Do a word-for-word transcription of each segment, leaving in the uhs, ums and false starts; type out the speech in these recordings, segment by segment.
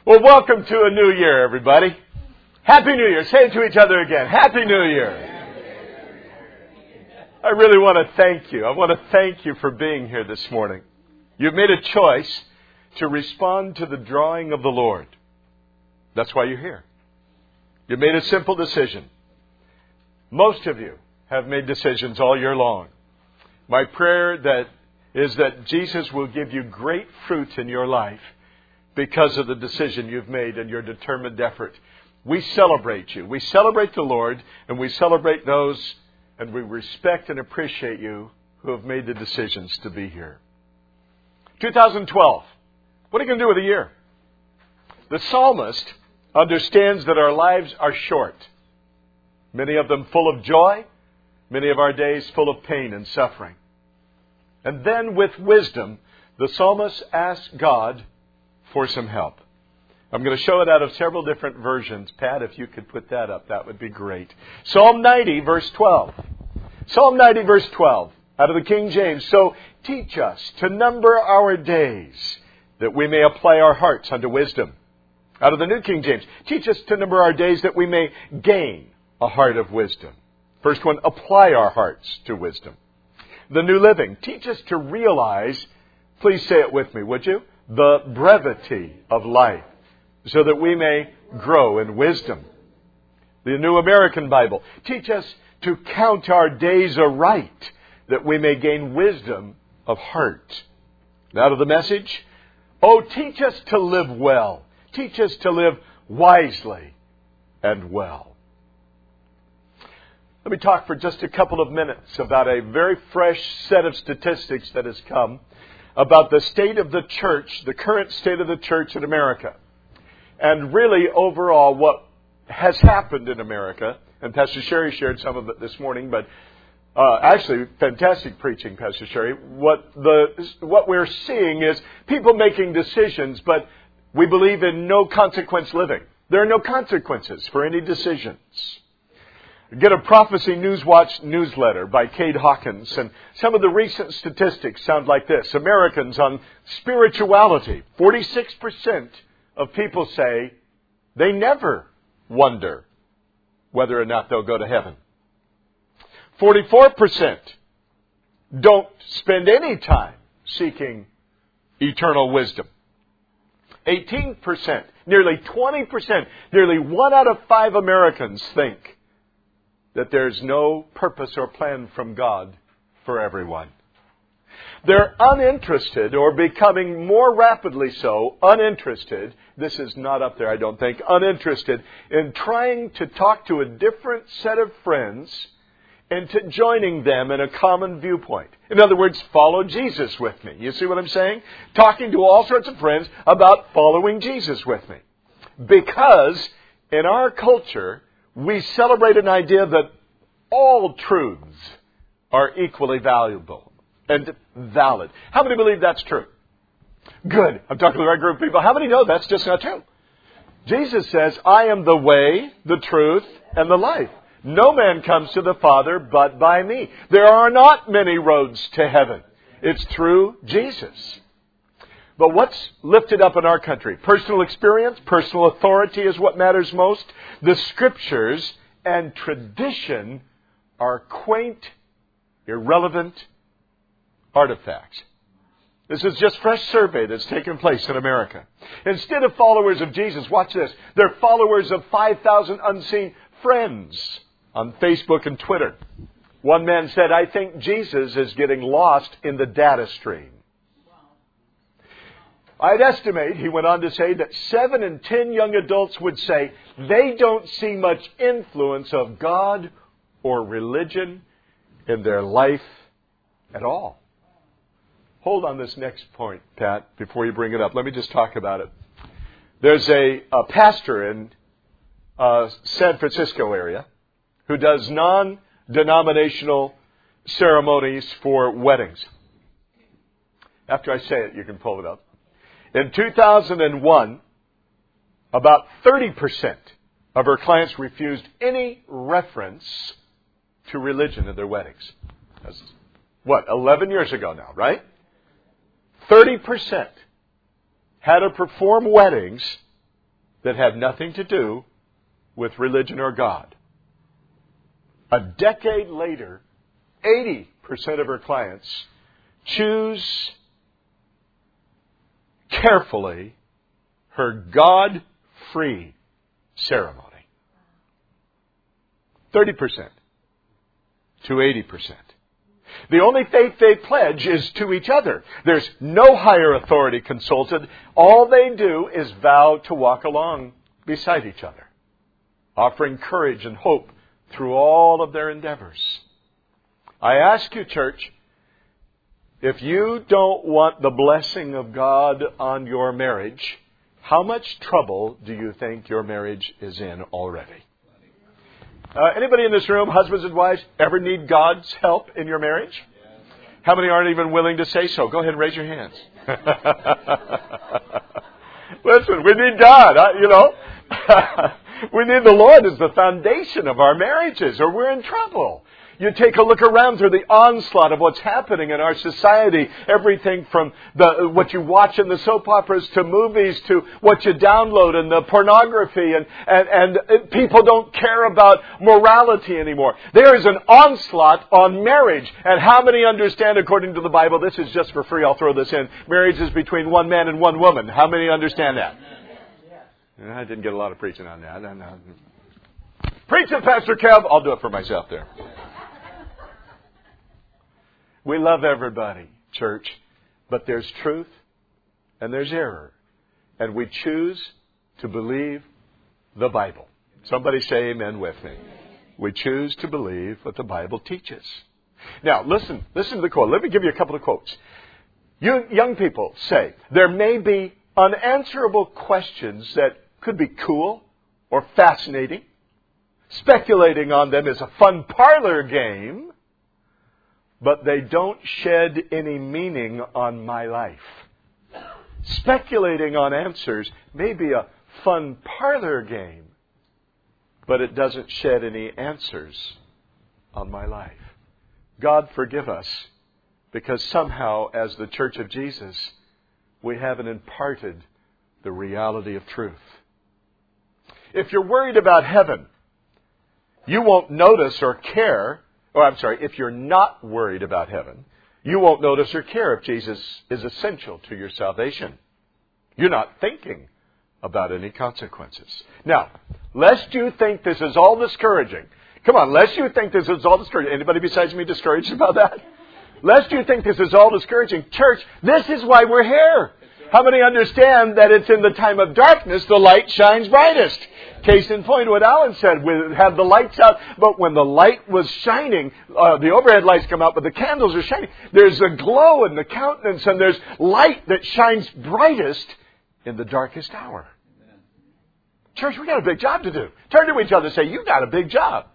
Well, welcome to a new year, everybody. Happy New Year. Say it to each other again. Happy New Year. I really want to thank you. I want to thank you for being here this morning. You've made a choice to respond to the drawing of the Lord. That's why you're here. You made a simple decision. Most of you have made decisions all year long. My prayer that is that Jesus will give you great fruit in your life because of the decision you've made and your determined effort. We celebrate you. We celebrate the Lord, and we celebrate those, and we respect and appreciate you who have made the decisions to be here. twenty twelve. What are you going to do with a year? The psalmist understands that our lives are short. Many of them full of joy, many of our days full of pain and suffering. And then with wisdom, the psalmist asks God for some help. I'm going to show it out of several different versions. Pat, if you could put that up, that would be great. Psalm ninety, verse twelve. Psalm ninety, verse twelve, out of the King James. So teach us to number our days, that we may apply our hearts unto wisdom. Out of the New King James. Teach us to number our days, that we may gain a heart of wisdom. First one, apply our hearts to wisdom. The New Living. Teach us to realize, please say it with me, would you? The brevity of life, so that we may grow in wisdom. The New American Bible. Teach us to count our days aright, that we may gain wisdom of heart. Out of the Message. Oh, teach us to live well. Teach us to live wisely and well. Let me talk for just a couple of minutes about a very fresh set of statistics that has come about the state of the church, the current state of the church in America. And really, overall, what has happened in America, and Pastor Sherry shared some of it this morning, but uh, actually, fantastic preaching, Pastor Sherry. What the what we're seeing is people making decisions, but we believe in no consequence living. There are no consequences for any decisions. Get a Prophecy Newswatch newsletter by Cade Hawkins, and some of the recent statistics sound like this. Americans on spirituality, forty-six percent of people say they never wonder whether or not they'll go to heaven. forty-four percent don't spend any time seeking eternal wisdom. eighteen percent, nearly twenty percent, nearly one out of five Americans think that there's no purpose or plan from God for everyone. They're uninterested, or becoming more rapidly so, uninterested, this is not up there I don't think, uninterested in trying to talk to a different set of friends and to joining them in a common viewpoint. In other words, follow Jesus with me. You see what I'm saying? Talking to all sorts of friends about following Jesus with me. Because in our culture, we celebrate an idea that all truths are equally valuable and valid. How many believe that's true? Good. I'm talking to the right group of people. How many know that's just not true? Jesus says, I am the way, the truth, and the life. No man comes to the Father but by me. There are not many roads to heaven. It's through Jesus. But what's lifted up in our country? Personal experience, personal authority is what matters most. The Scriptures and tradition are quaint, irrelevant artifacts. This is just fresh survey that's taken place in America. Instead of followers of Jesus, watch this, they're followers of five thousand unseen friends on Facebook and Twitter. One man said, I think Jesus is getting lost in the data stream. I'd estimate, he went on to say, that seven in ten young adults would say they don't see much influence of God or religion in their life at all. Hold on this next point, Pat, before you bring it up. Let me just talk about it. There's a, a pastor in uh, San Francisco area who does non-denominational ceremonies for weddings. After I say it, you can pull it up. In two thousand one, about thirty percent of her clients refused any reference to religion in their weddings. That's, what, eleven years ago now, right? thirty percent had to perform weddings that have nothing to do with religion or God. A decade later, eighty percent of her clients choose carefully her God-free ceremony. thirty percent to eighty percent. The only faith they pledge is to each other. There's no higher authority consulted. All they do is vow to walk along beside each other, offering courage and hope through all of their endeavors. I ask you, church, if you don't want the blessing of God on your marriage, how much trouble do you think your marriage is in already? Uh, anybody in this room, husbands and wives, ever need God's help in your marriage? How many aren't even willing to say so? Go ahead and raise your hands. Listen, we need God, uh, you know. We need the Lord as the foundation of our marriages, or we're in trouble. You take a look around through the onslaught of what's happening in our society. Everything from the what you watch in the soap operas to movies to what you download and the pornography. And, and, and people don't care about morality anymore. There is an onslaught on marriage. And how many understand, according to the Bible, this is just for free, I'll throw this in, marriage is between one man and one woman. How many understand that? I didn't get a lot of preaching on that. Preach it, Pastor Kev. I'll do it for myself there. We love everybody, church, but there's truth and there's error. And we choose to believe the Bible. Somebody say amen with me. We choose to believe what the Bible teaches. Now, listen, listen to the quote. Let me give you a couple of quotes. You young people say, there may be unanswerable questions that could be cool or fascinating. Speculating on them is a fun parlor game. But they don't shed any meaning on my life. Speculating on answers may be a fun parlor game, but it doesn't shed any answers on my life. God forgive us, because somehow, as the Church of Jesus, we haven't imparted the reality of truth. If you're worried about heaven, you won't notice or care. Oh, I'm sorry, if you're not worried about heaven, you won't notice or care if Jesus is essential to your salvation. You're not thinking about any consequences. Now, lest you think this is all discouraging. Come on, lest you think this is all discouraging. Anybody besides me discouraged about that? Lest you think this is all discouraging. Church, this is why we're here. How many understand that it's in the time of darkness the light shines brightest? Case in point, what Alan said, we have the lights out, but when the light was shining, uh, the overhead lights come out, but the candles are shining. There's a glow in the countenance, and there's light that shines brightest in the darkest hour. Amen. Church, we got a big job to do. Turn to each other and say, you got a big job.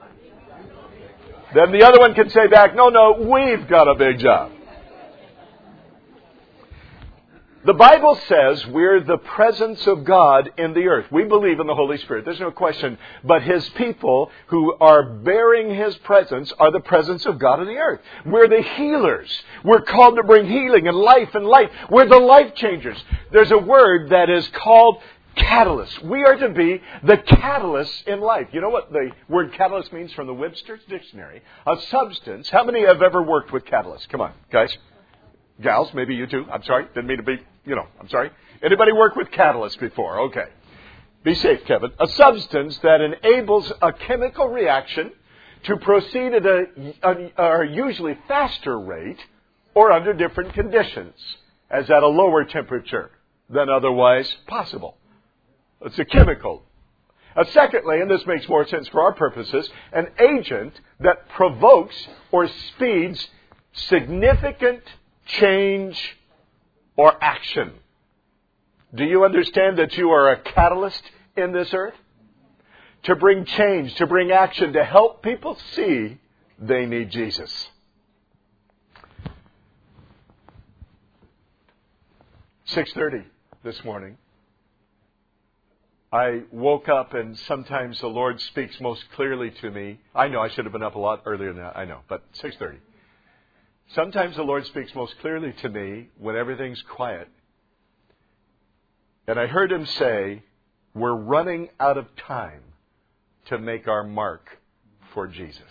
Then the other one can say back, no, no, we've got a big job. The Bible says we're the presence of God in the earth. We believe in the Holy Spirit. There's no question. But His people who are bearing His presence are the presence of God in the earth. We're the healers. We're called to bring healing and life and light. We're the life changers. There's a word that is called catalyst. We are to be the catalyst in life. You know what the word catalyst means from the Webster's Dictionary? A substance. How many have ever worked with catalysts? Come on, guys. Gals, maybe you too. I'm sorry. Didn't mean to be, you know, I'm sorry. Anybody worked with catalysts before? Okay. Be safe, Kevin. A substance that enables a chemical reaction to proceed at a, a, a usually faster rate or under different conditions, as at a lower temperature than otherwise possible. It's a chemical. Uh, secondly, and this makes more sense for our purposes, an agent that provokes or speeds significant change or action. Do you understand that you are a catalyst in this earth? To bring change, to bring action, to help people see they need Jesus. six thirty this morning. I woke up and sometimes the Lord speaks most clearly to me. I know I should have been up a lot earlier than that. I know, but six thirty. Sometimes the Lord speaks most clearly to me when everything's quiet. And I heard Him say, we're running out of time to make our mark for Jesus.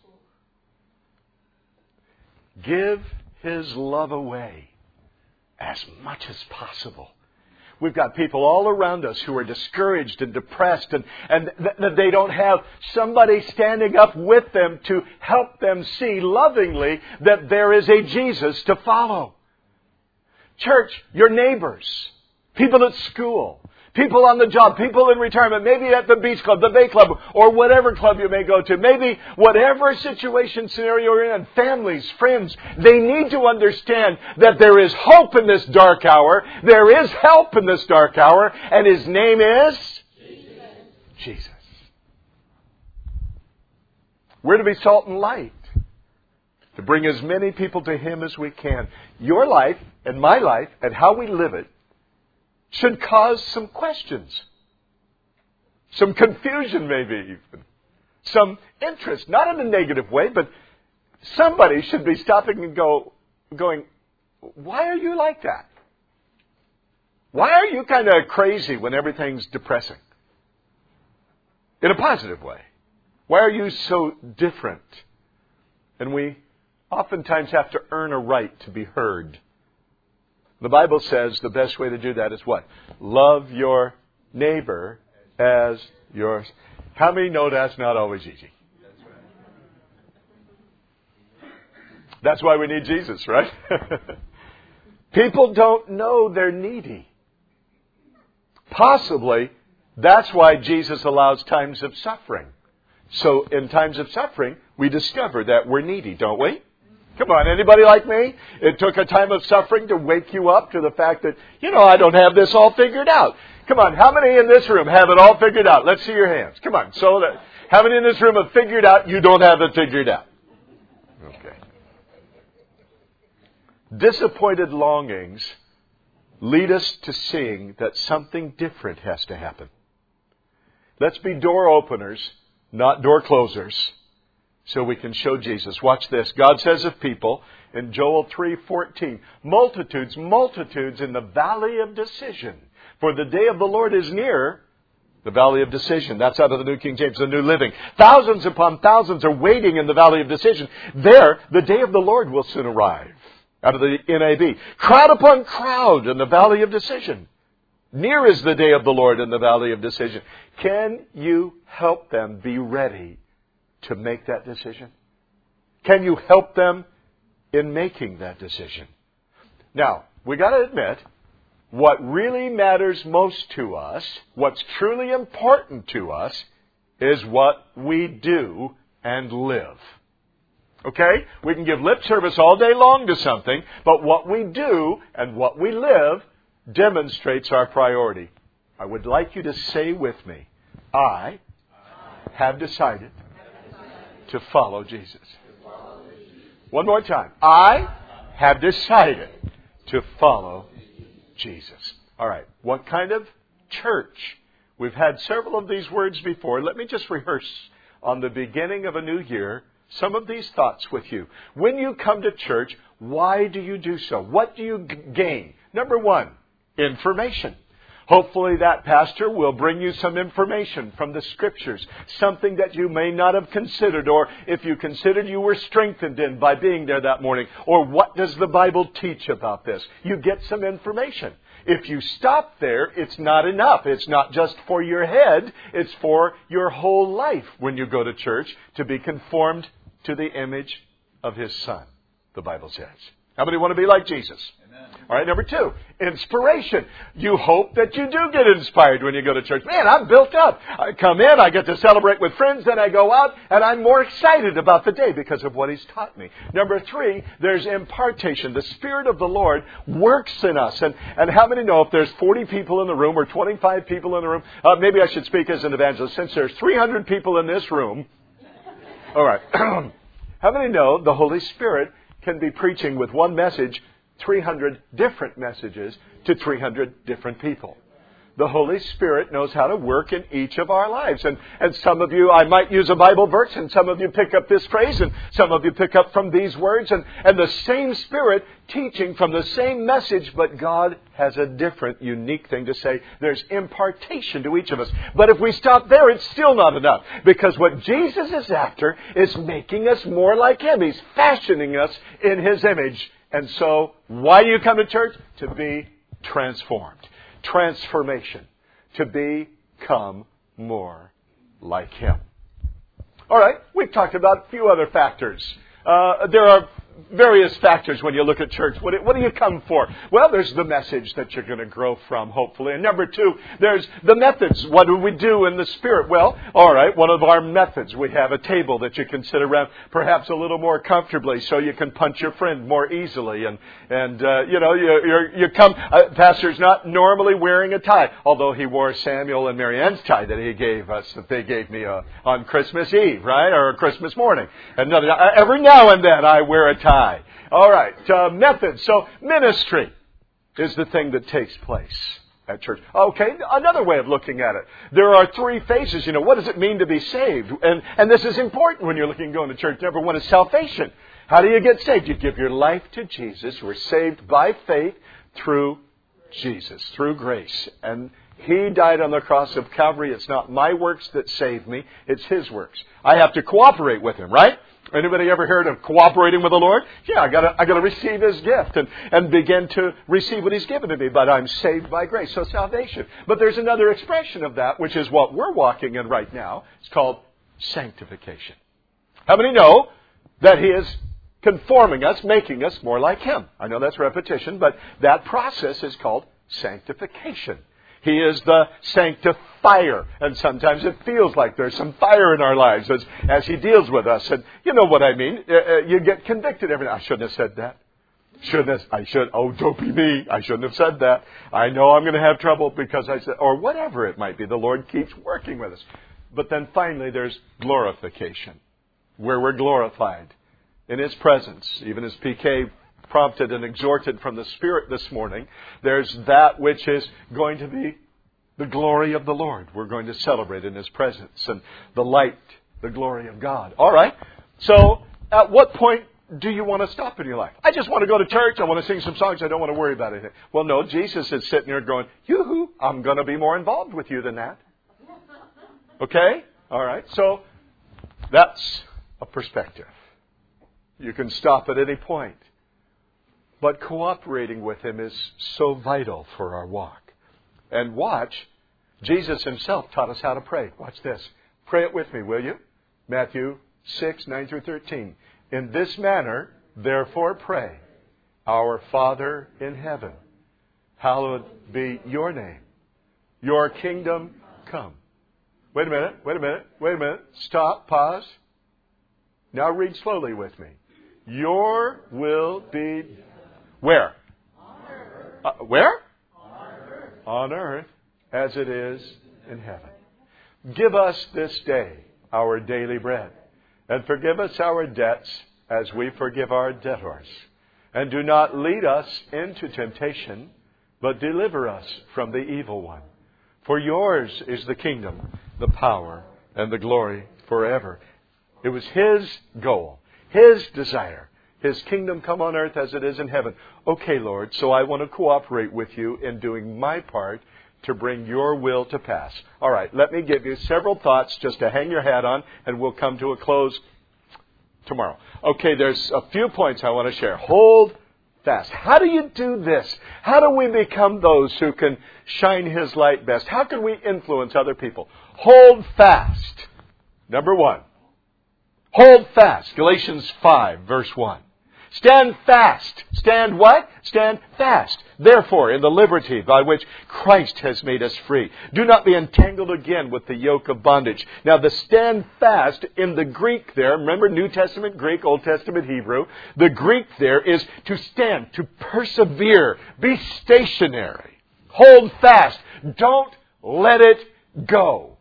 Give His love away as much as possible. We've got people all around us who are discouraged and depressed, and, and th- that they don't have somebody standing up with them to help them see lovingly that there is a Jesus to follow. Church, your neighbors, people at school, people on the job, people in retirement, maybe at the beach club, the bay club, or whatever club you may go to. Maybe whatever situation, scenario you're in, families, friends, they need to understand that there is hope in this dark hour. There is help in this dark hour. And His name is? Jesus. Jesus. We're to be salt and light. To bring as many people to Him as we can. Your life and my life and how we live it should cause some questions. Some confusion maybe even. Some interest. Not in a negative way, but somebody should be stopping and go, going, why are you like that? Why are you kind of crazy when everything's depressing? In a positive way. Why are you so different? And we oftentimes have to earn a right to be heard. The Bible says the best way to do that is what? Love your neighbor as yours. How many know that's not always easy? That's why we need Jesus, right? People don't know they're needy. Possibly, that's why Jesus allows times of suffering. So in times of suffering, we discover that we're needy, don't we? Come on, anybody like me? It took a time of suffering to wake you up to the fact that, you know, I don't have this all figured out. Come on, how many in this room have it all figured out? Let's see your hands. Come on. So, that, how many in this room have figured out you don't have it figured out? Okay. Disappointed longings lead us to seeing that something different has to happen. Let's be door openers, not door closers, so we can show Jesus. Watch this. God says of people in Joel three fourteen, multitudes, multitudes in the valley of decision. For the day of the Lord is near. The valley of decision. That's out of the New King James, the New Living. Thousands upon thousands are waiting in the valley of decision. There, the day of the Lord will soon arrive. Out of the N A B. Crowd upon crowd in the valley of decision. Near is the day of the Lord in the valley of decision. Can you help them be ready to make that decision? Can you help them in making that decision? Now, we got to admit, what really matters most to us, what's truly important to us, is what we do and live. Okay? We can give lip service all day long to something, but what we do and what we live demonstrates our priority. I would like you to say with me, I have decided to follow Jesus. One more time. I have decided to follow Jesus. All right. What kind of church? We've had several of these words before. Let me just rehearse on the beginning of a new year some of these thoughts with you. When you come to church, why do you do so? What do you g- gain? Number one, information. Hopefully that pastor will bring you some information from the Scriptures, something that you may not have considered, or if you considered, you were strengthened in by being there that morning. Or what does the Bible teach about this? You get some information. If you stop there, it's not enough. It's not just for your head. It's for your whole life when you go to church to be conformed to the image of His Son, the Bible says. How many want to be like Jesus? Amen. All right, number two, inspiration. You hope that you do get inspired when you go to church. Man, I'm built up. I come in, I get to celebrate with friends, then I go out, and I'm more excited about the day because of what He's taught me. Number three, there's impartation. The Spirit of the Lord works in us. And, and how many know if there's forty people in the room or twenty-five people in the room, uh, maybe I should speak as an evangelist, since there's three hundred people in this room. All right. How many know the Holy Spirit can be preaching with one message, three hundred different messages to three hundred different people? the Holy Spirit knows how to work in each of our lives. And, and some of you, I might use a Bible verse, and some of you pick up this phrase, and some of you pick up from these words, and, and the same Spirit teaching from the same message, but God has a different, unique thing to say. There's impartation to each of us. But if we stop there, it's still not enough. Because what Jesus is after is making us more like Him. He's fashioning us in His image. And so, why do you come to church? To be transformed. Transformation. To become more like Him. All right, we've talked about a few other factors. Uh, there are various factors when you look at church. What, what do you come for? Well, there's the message that you're going to grow from, hopefully. And number two, there's the methods. What do we do in the Spirit? Well, all right, one of our methods. We have a table that you can sit around perhaps a little more comfortably so you can punch your friend more easily. And, and uh, you know, you, you're, you come, uh, Pastor's not normally wearing a tie, although he wore Samuel and Marianne's tie that he gave us, that they gave me uh, on Christmas Eve, right, or Christmas morning. Another, uh, every now and then I wear a tie. All right, uh, methods. So ministry is the thing that takes place at church. Okay, another way of looking at it. There are three phases. You know, what does it mean to be saved? And, and this is important when you're looking at going to church. Number one is salvation. How do you get saved? You give your life to Jesus. We're saved by faith through Jesus, through grace. And He died on the cross of Calvary. It's not my works that save me. It's His works. I have to cooperate with Him, right? Anybody ever heard of cooperating with the Lord? Yeah, I gotta, I gotta receive His gift and, and begin to receive what He's given to me. But I'm saved by grace. So salvation. But there's another expression of that, which is what we're walking in right now. It's called sanctification. How many know that He is conforming us, making us more like Him? I know that's repetition, but that process is called sanctification. He is the sanctifier. And sometimes it feels like there's some fire in our lives as, as He deals with us. And you know what I mean. Uh, you get convicted every night. I shouldn't have said that. Shouldn't have, I should. Oh, don't be me. I shouldn't have said that. I know I'm going to have trouble because I said, or whatever it might be. The Lord keeps working with us. But then finally there's glorification, where we're glorified in His presence. Even as P K prompted and exhorted from the Spirit this morning, there's that which is going to be the glory of the Lord. We're going to celebrate in His presence and the light, the glory of God. All right. So at what point do you want to stop in your life? I just want to go to church. I want to sing some songs. I don't want to worry about anything. Well, no, Jesus is sitting there going, yoo-hoo, I'm going to be more involved with you than that. Okay? All right. So that's a perspective. You can stop at any point. But cooperating with Him is so vital for our walk. And watch, Jesus Himself taught us how to pray. Watch this. Pray it with me, will you? Matthew six, nine through thirteen. In this manner, therefore pray, Our Father in heaven, hallowed be Your name. Your kingdom come. Wait a minute, wait a minute, wait a minute. Stop, pause. Now read slowly with me. Your will be... Where? On earth. Uh, where? On earth. On earth, as it is in heaven. Give us this day our daily bread, and forgive us our debts as we forgive our debtors. And do not lead us into temptation, but deliver us from the evil one. For Yours is the kingdom, the power, and the glory forever. It was His goal, His desire. His kingdom come on earth as it is in heaven. Okay, Lord, so I want to cooperate with You in doing my part to bring Your will to pass. All right, let me give you several thoughts just to hang your hat on, and we'll come to a close tomorrow. Okay, there's a few points I want to share. Hold fast. How do you do this? How do we become those who can shine His light best? How can we influence other people? Hold fast. Number one. Hold fast. Galatians five, verse one. Stand fast. Stand what? Stand fast. Therefore, in the liberty by which Christ has made us free, do not be entangled again with the yoke of bondage. Now, the stand fast in the Greek there, remember New Testament Greek, Old Testament Hebrew, the Greek there is to stand, to persevere, be stationary. Hold fast. Don't let it go.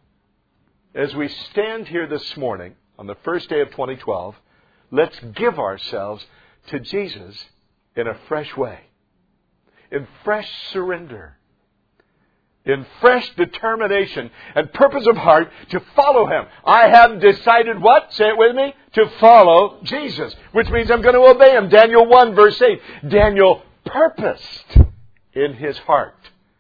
As we stand here this morning, on the first day of twenty twelve, let's give ourselves to Jesus in a fresh way, in fresh surrender. in fresh determination and purpose of heart to follow Him. I have decided what? Say it with me. To follow Jesus. Which means I'm going to obey Him. Daniel one verse eight. Daniel purposed in his heart.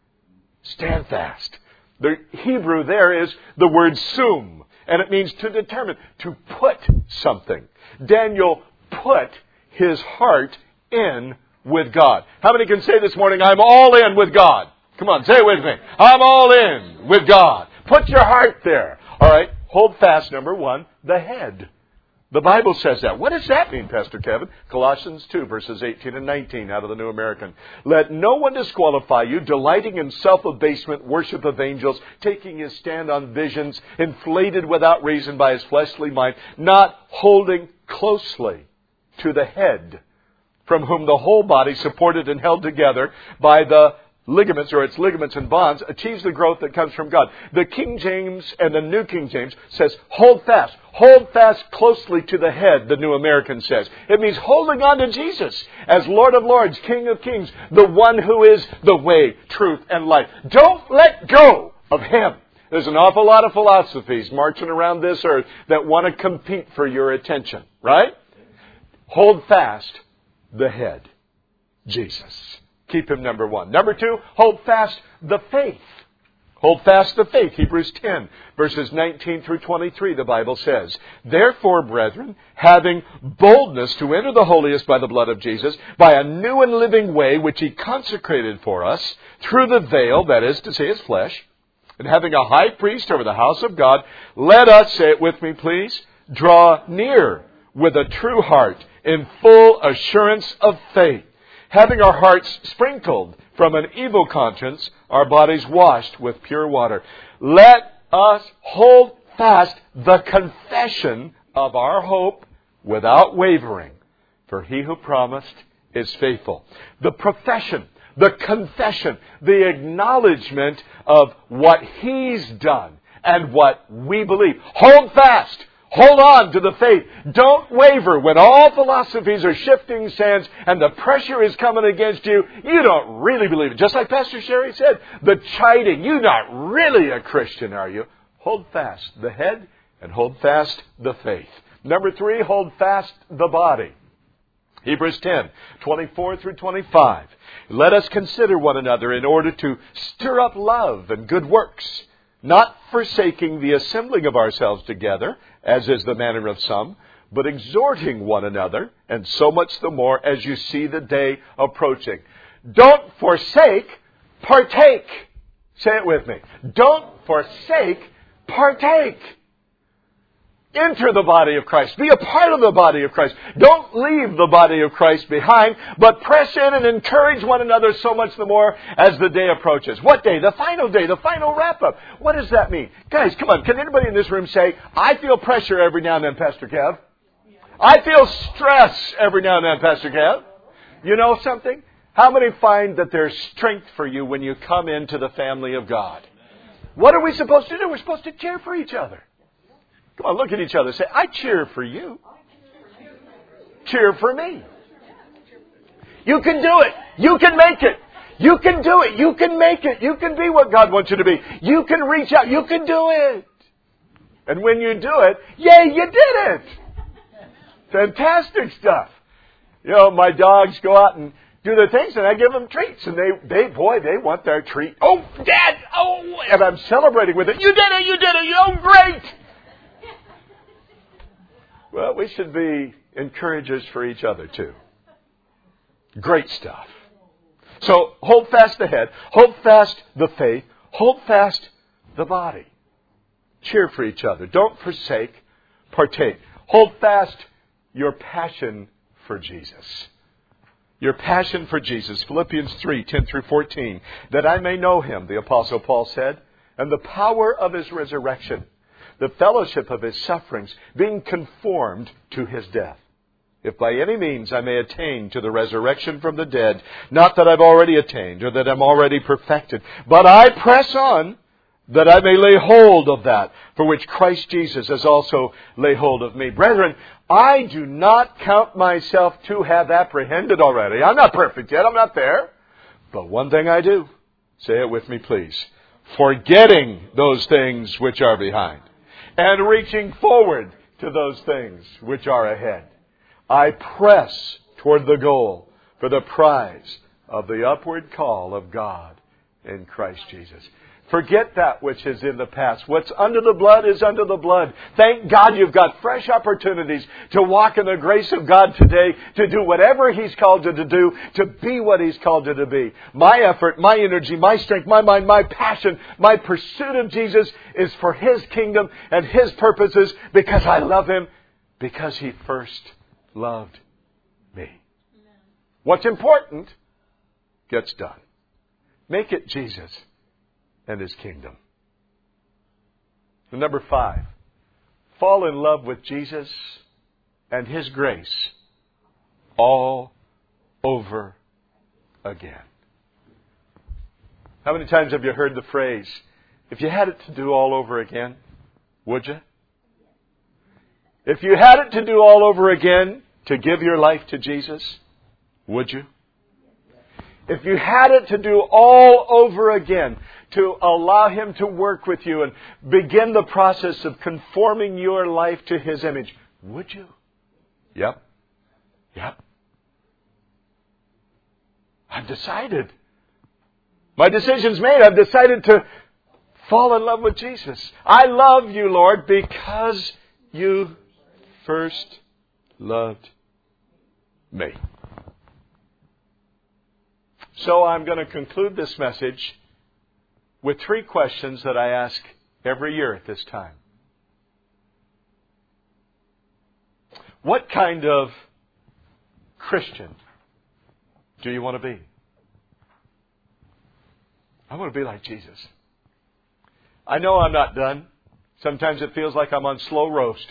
Stand fast. The Hebrew there is the word sum. And it means to determine. To put something. Daniel put his heart in with God. How many can say this morning, I'm all in with God? Come on, say it with me. I'm all in with God. Put your heart there. All right, hold fast, number one, the head. The Bible says that. What does that mean, Pastor Kevin? Colossians two, verses eighteen and nineteen out of the New American. Let no one disqualify you, delighting in self-abasement, worship of angels, taking his stand on visions, inflated without reason by his fleshly mind, not holding closely to the head, from whom the whole body, supported and held together by the ligaments, or its ligaments and bonds, achieves the growth that comes from God. The King James and the New King James says, hold fast. Hold fast closely to the head, the New American says. It means holding on to Jesus as Lord of Lords, King of Kings, the one who is the way, truth, and life. Don't let go of Him. There's an awful lot of philosophies marching around this earth that want to compete for your attention, right? Hold fast the head, Jesus. Keep Him number one. Number two, hold fast the faith. Hold fast the faith. Hebrews ten, verses nineteen through twenty-three, the Bible says, therefore, brethren, having boldness to enter the holiest by the blood of Jesus, by a new and living way which He consecrated for us, through the veil, that is to say, His flesh, and having a high priest over the house of God, let us, say it with me please, draw near with a true heart, in full assurance of faith, having our hearts sprinkled from an evil conscience, our bodies washed with pure water. Let us hold fast the confession of our hope without wavering, for He who promised is faithful. The profession, the confession, the acknowledgement of what He's done and what we believe. Hold fast. Hold on to the faith. Don't waver when all philosophies are shifting sands and the pressure is coming against you. You don't really believe it. Just like Pastor Sherry said, the chiding. You're not really a Christian, are you? Hold fast the head and hold fast the faith. Number three, hold fast the body. Hebrews ten, twenty-four through twenty-five. Let us consider one another in order to stir up love and good works, not forsaking the assembling of ourselves together, as is the manner of some, but exhorting one another, and so much the more as you see the day approaching. Don't forsake, partake. Say it with me. Don't forsake, partake. Enter the body of Christ. Be a part of the body of Christ. Don't leave the body of Christ behind, but press in and encourage one another so much the more as the day approaches. What day? The final day, the final wrap-up. What does that mean? Guys, come on. Can anybody in this room say, I feel pressure every now and then, Pastor Kev? I feel stress every now and then, Pastor Kev. You know something? How many find that there's strength for you when you come into the family of God? What are we supposed to do? We're supposed to cheer for each other. Come on, look at each other. Say, I cheer for you. Cheer for me. You can do it. You can make it. You can do it. You can make it. You can be what God wants you to be. You can reach out. You can do it. And when you do it, yay, you did it. Fantastic stuff. You know, my dogs go out and do their things, and I give them treats. And they, they, boy, they want their treat. Oh, Dad! Oh! And I'm celebrating with it. You did it! You did it! Oh, great! Well, we should be encouragers for each other, too. Great stuff. So, hold fast the head. Hold fast the faith. Hold fast the body. Cheer for each other. Don't forsake. Partake. Hold fast your passion for Jesus. Your passion for Jesus. Philippians three, ten through fourteen. That I may know Him, the Apostle Paul said, and the power of His resurrection, the fellowship of His sufferings, being conformed to His death, if by any means I may attain to the resurrection from the dead. Not that I've already attained, or that I'm already perfected, but I press on, that I may lay hold of that for which Christ Jesus has also laid hold of me. Brethren, I do not count myself to have apprehended already. I'm not perfect yet. I'm not there. But one thing I do. Say it with me, please. forgetting those things which are behind, and reaching forward to those things which are ahead. I press toward the goal for the prize of the upward call of God in Christ Jesus. Forget that which is in the past. What's under the blood is under the blood. Thank God you've got fresh opportunities to walk in the grace of God today, to do whatever He's called you to do, to be what He's called you to be. My effort, my energy, my strength, my mind, my passion, my pursuit of Jesus is for His kingdom and His purposes, because I love Him, because He first loved me. What's important gets done. Make it Jesus and His kingdom. And number five, fall in love with Jesus and His grace all over again. How many times have you heard the phrase, if you had it to do all over again, would you? If you had it to do all over again, to give your life to Jesus, would you? If you had it to do all over again, to allow Him to work with you and begin the process of conforming your life to His image, would you? Yep. Yep. I've decided. My decision's made. I've decided to fall in love with Jesus. I love you, Lord, because you first loved me. So I'm going to conclude this message with three questions that I ask every year at this time. What kind of Christian do you want to be? I want to be like Jesus. I know I'm not done. Sometimes it feels like I'm on slow roast.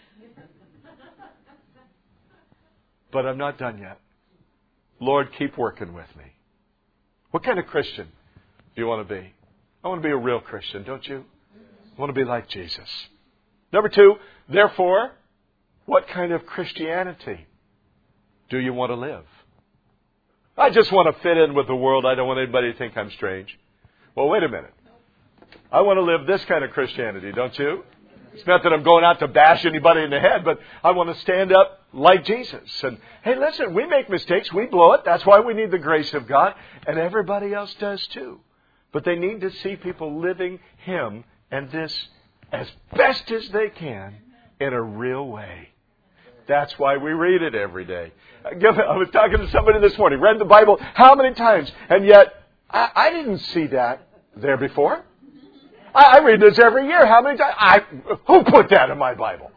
But I'm not done yet. Lord, keep working with me. What kind of Christian do you want to be? I want to be a real Christian, don't you? I want to be like Jesus. Number two, therefore, what kind of Christianity do you want to live? I just want to fit in with the world. I don't want anybody to think I'm strange. Well, wait a minute. I want to live this kind of Christianity, don't you? It's not that I'm going out to bash anybody in the head, but I want to stand up like Jesus. And hey, listen, we make mistakes. We blow it. That's why we need the grace of God. And everybody else does too. But they need to see people living Him and this as best as they can in a real way. That's why we read it every day. I was talking to somebody this morning, read the Bible how many times? And yet, I, I didn't see that there before. I, I read this every year. How many times? I, who put that in my Bible?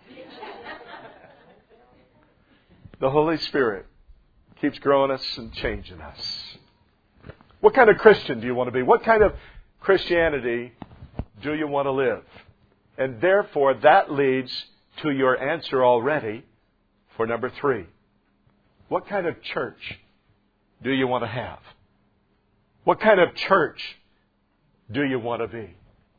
The Holy Spirit keeps growing us and changing us. What kind of Christian do you want to be? What kind of Christianity do you want to live? And therefore, that leads to your answer already for number three. What kind of church do you want to have? What kind of church do you want to be?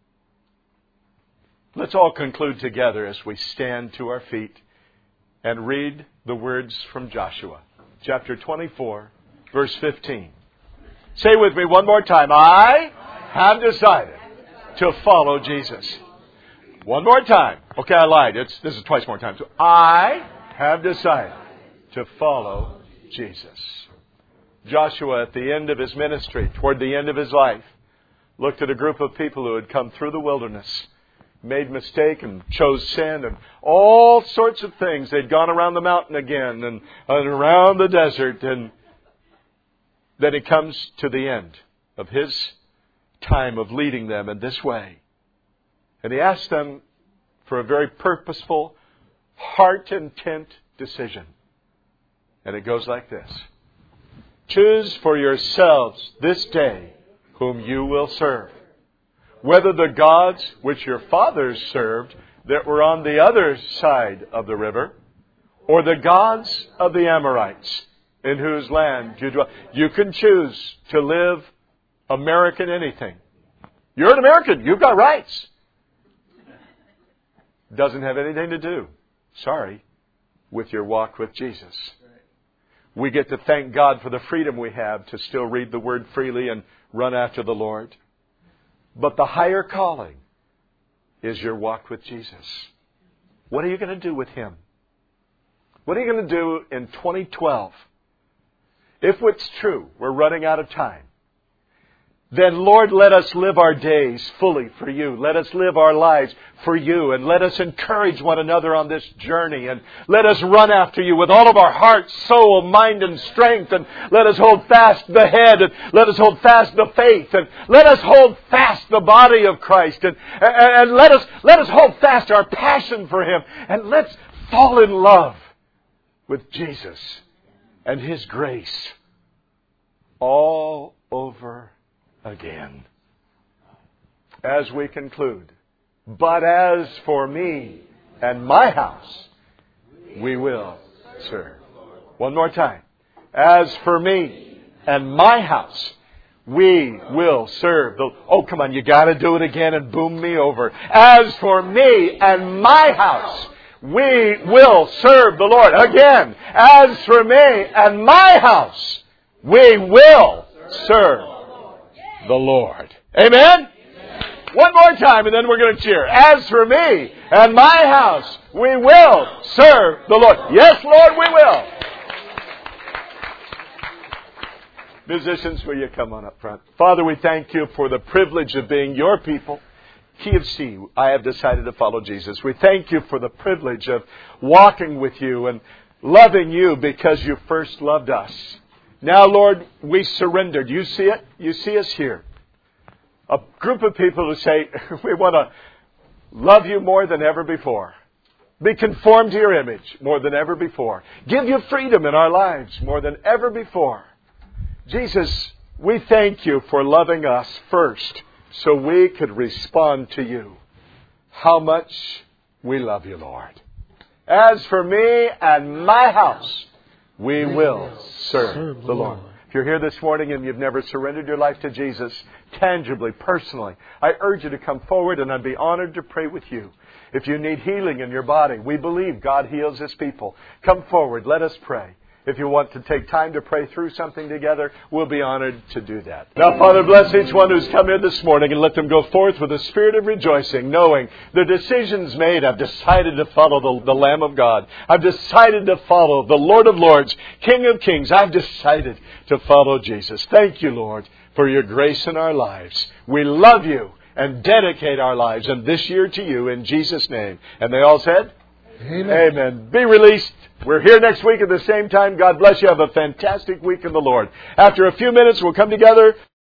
Let's all conclude together as we stand to our feet and read the words from Joshua, chapter twenty-four, verse fifteen. Say with me one more time. I have decided to follow Jesus. One more time. Okay, I lied. It's, this is twice more time. So I have decided to follow Jesus. Joshua, at the end of his ministry, toward the end of his life, looked at a group of people who had come through the wilderness, made mistake and chose sin and all sorts of things. They'd gone around the mountain again and, and around the desert. And then he comes to the end of his time of leading them in this way. And he asked them for a very purposeful, heart-intent decision. And it goes like this. Choose for yourselves this day whom you will serve, whether the gods which your fathers served that were on the other side of the river, or the gods of the Amorites in whose land you dwell. You can choose to live American anything. You're an American. You've got rights. Doesn't have anything to do, sorry, with your walk with Jesus. We get to thank God for the freedom we have to still read the Word freely and run after the Lord. But the higher calling is your walk with Jesus. What are you going to do with Him? What are you going to do in twenty twelve? If it's true, we're running out of time, then Lord, let us live our days fully for You. Let us live our lives for You. And let us encourage one another on this journey. And let us run after You with all of our heart, soul, mind, and strength. And let us hold fast the head. And let us hold fast the faith. And let us hold fast the body of Christ. And, and, and let us, let us hold fast our passion for Him. And let's fall in love with Jesus and His grace all over again. As we conclude, but as for me and my house, we will serve. One more time. As for me and my house, we will serve. The, oh, come on, you got to do it again and boom me over. As for me and my house, we will serve the Lord. Again, as for me and my house, we will serve the Lord. Amen? Amen? One more time and then we're going to cheer. As for me and my house, we will serve the Lord. Yes, Lord, we will. Musicians, will you come on up front? Father, we thank You for the privilege of being Your people. Key of C, I have decided to follow Jesus. We thank You for the privilege of walking with You and loving You because You first loved us. Now, Lord, we surrendered. You see it? You see us here. A group of people who say, we want to love You more than ever before. Be conformed to Your image more than ever before. Give You freedom in our lives more than ever before. Jesus, we thank You for loving us first so we could respond to You. How much we love You, Lord. As for me and my house, we will serve the Lord. If you're here this morning and you've never surrendered your life to Jesus, tangibly, personally, I urge you to come forward and I'd be honored to pray with you. If you need healing in your body, we believe God heals His people. Come forward, let us pray. If you want to take time to pray through something together, we'll be honored to do that. Now, Father, bless each one who's come in this morning and let them go forth with a spirit of rejoicing, knowing the decision's made. I've decided to follow the, the Lamb of God. I've decided to follow the Lord of Lords, King of Kings. I've decided to follow Jesus. Thank You, Lord, for Your grace in our lives. We love You and dedicate our lives and this year to You in Jesus' name. And they all said, Amen. Amen. Be released. We're here next week at the same time. God bless you. Have a fantastic week in the Lord. After a few minutes, we'll come together.